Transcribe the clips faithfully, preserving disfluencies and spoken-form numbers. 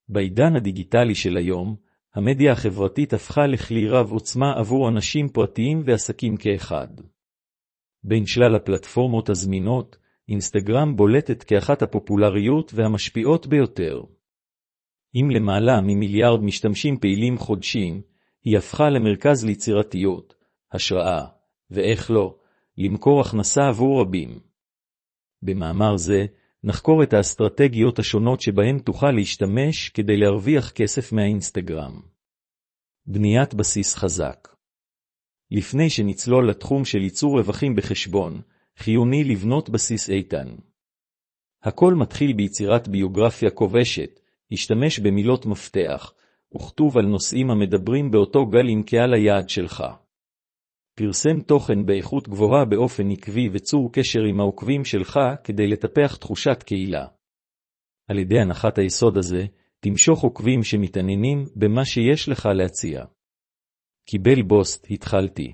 בעידן הדיגיטלי של היום, המדיה החברתית הפכה לכלי רב עוצמה עבור אנשים פרטיים ועסקים כאחד. בין שלל הפלטפורמות הזמינות, אינסטגרם בולטת כאחת הפופולריות והמשפיעות ביותר. עם למעלה ממיליארד משתמשים פעילים חודשיים, היא הפכה למרכז ליצירתיות, השראה, ואיך לא, למקור הכנסה עבור רבים. במאמר זה, נחקור את האסטרטגיות השונות שבהן תוכל להשתמש כדי להרוויח כסף מהאינסטגרם. בניית בסיס חזק. לפני שנצלול לתחום של ייצור רווחים בחשבון, חיוני לבנות בסיס איתן. הכל מתחיל ביצירת ביוגרפיה כובשת, השתמש במילות מפתח, וכתוב על נושאים המדברים באותו גל עם קהל היעד שלך. פרסם תוכן באיכות גבוהה באופן עקבי וצור קשר עם העוקבים שלך כדי לטפח תחושת קהילה. על ידי הנחת היסוד הזה, תמשוך עוקבים שמתעניינים במה שיש לך להציע. קיבל בוסט, התחלתי.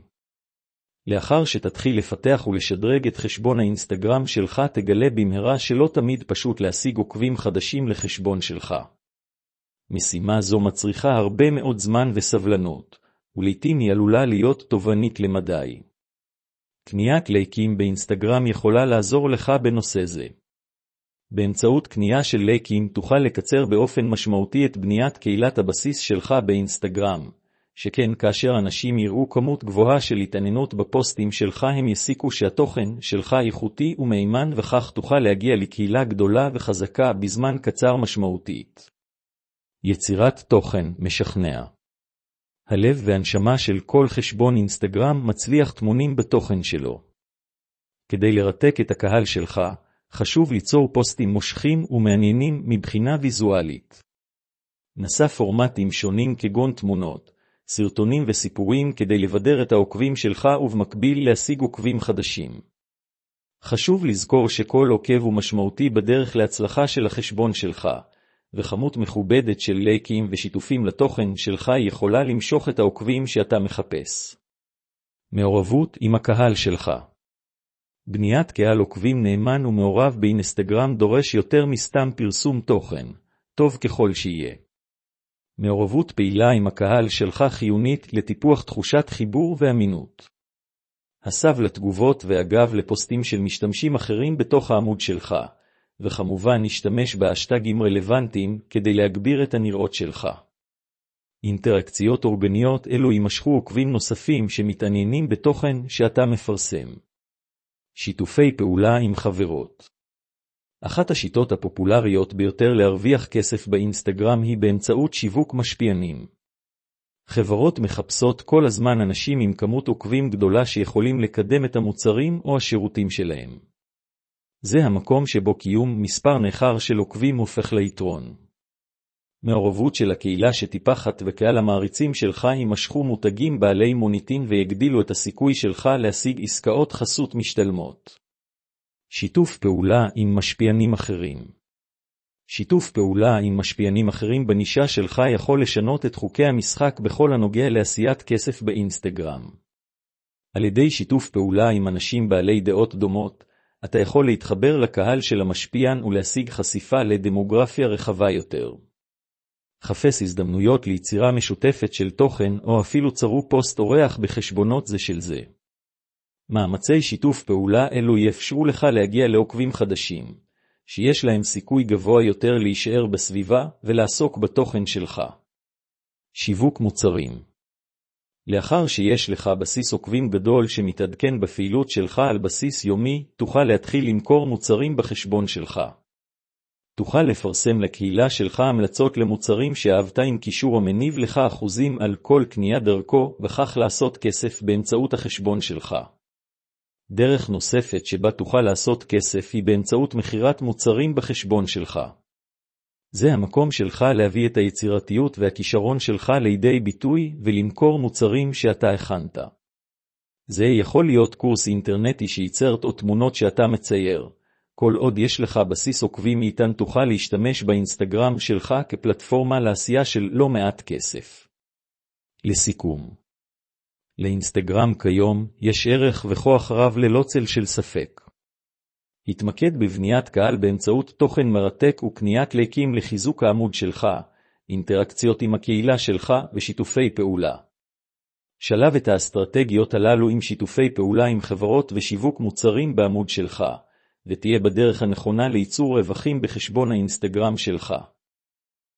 לאחר שתתחיל לפתח ולשדרג את חשבון האינסטגרם שלך, תגלה במהרה שלא תמיד פשוט להשיג עוקבים חדשים לחשבון שלך. משימה זו מצריכה הרבה מאוד זמן וסבלנות, ולעיתים היא עלולה להיות תובענית למדי. קניית לייקים באינסטגרם יכולה לעזור לך בנושא זה. באמצעות קנייה של לייקים תוכל לקצר באופן משמעותי את בניית קהילת הבסיס שלך באינסטגרם, שכן כאשר אנשים יראו כמות גבוהה של התעניינות בפוסטים שלך הם יסיקו שהתוכן שלך איכותי ומהימן, וכך תוכל להגיע לקהילה גדולה וחזקה בזמן קצר משמעותית. יצירת תוכן משכנע. הלב והנשמה של כל חשבון אינסטגרם מצליח טמונים בתוכן שלו. כדי לרתק את הקהל שלך, חשוב ליצור פוסטים מושכים ומעניינים מבחינה ויזואלית. נסה פורמטים שונים כגון תמונות, סרטונים וסיפורים כדי לבדר את העוקבים שלך ובמקביל להשיג עוקבים חדשים. חשוב לזכור שכל עוקב הוא משמעותי בדרך להצלחה של החשבון שלך, וכמות מכובדת של לייקים ושיתופים לתוכן שלך יכולה למשוך את העוקבים שאתה מחפש. מעורבות עם הקהל שלך. בניית קהל עוקבים נאמן ומעורב באינסטגרם דורש יותר מסתם פרסום תוכן, טוב ככל שיהיה. מעורבות פעילה עם הקהל שלך חיונית לטיפוח תחושת חיבור ואמינות. הסב לתגובות ואגב לפוסטים של משתמשים אחרים בתוך העמוד שלך, וכמובן נשתמש באשטגים רלוונטיים כדי להגביר את הנראות שלך. אינטראקציות אורגניות אלו יימשכו עוקבים נוספים שמתעניינים בתוכן שאתה מפרסם. שיתופי פעולה עם חברות. אחת השיטות הפופולריות ביותר להרוויח כסף באינסטגרם היא באמצעות שיווק משפיענים. חברות מחפשות כל הזמן אנשים עם כמות עוקבים גדולה שיכולים לקדם את המוצרים או השירותים שלהם. זה המקום שבו קיום מספר נחר של עוקבים הופך ליתרון. מעורבות של הקהילה שטיפחת וקהל המעריצים שלך יימשכו מותגים בעלי מוניטין ויגדילו את הסיכוי שלך להשיג עסקאות חסות משתלמות. שיתוף פעולה עם משפיענים אחרים. שיתוף פעולה עם משפיענים אחרים בנישה שלך יכול לשנות את חוקי המשחק בכל הנוגע לעשיית כסף באינסטגרם. על ידי שיתוף פעולה עם אנשים בעלי דעות דומות, אתה יכול להתחבר לקהל של המשפיען ולהשיג חשיפה לדמוגרפיה רחבה יותר. חפש הזדמנויות ליצירה משותפת של תוכן או אפילו צרו פוסט אורח בחשבונות זה של זה. מאמצי שיתוף פעולה אלו יאפשרו לך להגיע לעוקבים חדשים, שיש להם סיכוי גבוה יותר להישאר בסביבה ולעסוק בתוכן שלך. שיווק מוצרים. לאחר שיש לך בסיס עוקבים גדול שמתעדכן בפעילות שלך על בסיס יומי, תוכל להתחיל למכור מוצרים בחשבון שלך. תוכל לפרסם לקהילה שלך המלצות למוצרים שאהבת עם קישור המניב לך אחוזים על כל קנייה דרכו, וכך לעשות כסף באמצעות החשבון שלך. דרך נוספת שבה תוכל לעשות כסף היא באמצעות מחירת מוצרים בחשבון שלך. זה המקום שלך להביא את היצירתיות והכישרון שלך לידי ביטוי ולמכור מוצרים שאתה הכנת. זה יכול להיות קורס אינטרנטי שייצרת או תמונות שאתה מצייר. כל עוד יש לך בסיס עוקבים איתן תוכל להשתמש באינסטגרם שלך כפלטפורמה לעשייה של לא מעט כסף. לסיכום. לאינסטגרם כיום יש ערך וכוח רב ללא צל של ספק. התמקד בבניית קהל באמצעות תוכן מרתק וקניית לייקים לחיזוק העמוד שלך, אינטראקציות עם הקהילה שלך ושיתופי פעולה. שלב את האסטרטגיות הללו עם שיתופי פעולה עם חברות ושיווק מוצרים בעמוד שלך, ותהיה בדרך הנכונה לייצור רווחים בחשבון האינסטגרם שלך.